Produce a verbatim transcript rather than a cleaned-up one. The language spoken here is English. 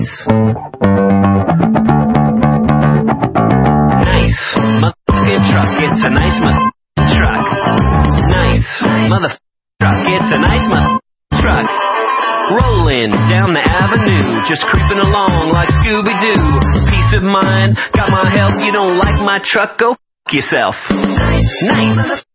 Nice. Nice. Motherfucking truck. It's a nice motherfucking truck. Nice. Motherfucking truck. It's a nice motherfucking truck. Rolling down the avenue, just creeping along like Scooby-Doo. Peace of mind, got my help. You don't like my truck? Go f*** yourself. Nice. Nice.